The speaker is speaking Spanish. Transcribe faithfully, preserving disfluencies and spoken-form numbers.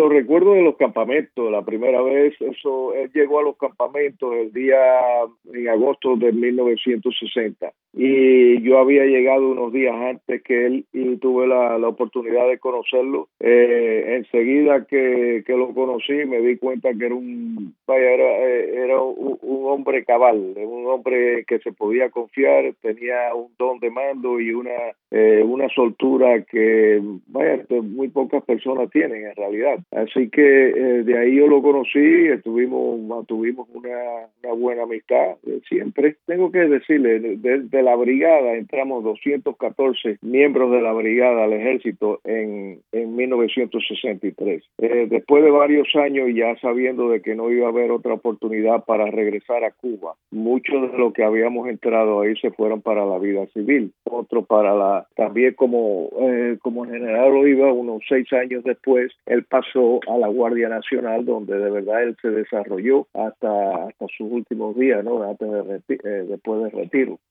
lo recuerdo de los campamentos. La primera vez, eso, él llegó a los campamentos el día en agosto de mil novecientos sesenta y yo había llegado unos días antes que él y tuve la, la oportunidad de conocerlo. Eh, enseguida que, que lo conocí me di cuenta que era un vaya, era, era un, un hombre cabal, un hombre que se podía confiar, tenía un don de mando y una eh, una soltura que vaya, muy pocas personas tienen en realidad. Así que eh, de ahí yo lo conocí, estuvimos, mantuvimos una, una buena amistad eh, siempre. Tengo que decirle, de, de la brigada entramos doscientos catorce miembros de la brigada al ejército en, en mil novecientos sesenta y tres. Eh, después de varios años, ya sabiendo de que no iba a haber otra oportunidad para regresar a Cuba, muchos de los que habíamos entrado ahí se fueron para la vida civil, otros para la, también como, eh, como general Oliva, unos seis años después, él pasó a la Guardia Nacional, donde de verdad él se desarrolló hasta, hasta sus últimos días, ¿no? Antes de reti- eh, después del retiro.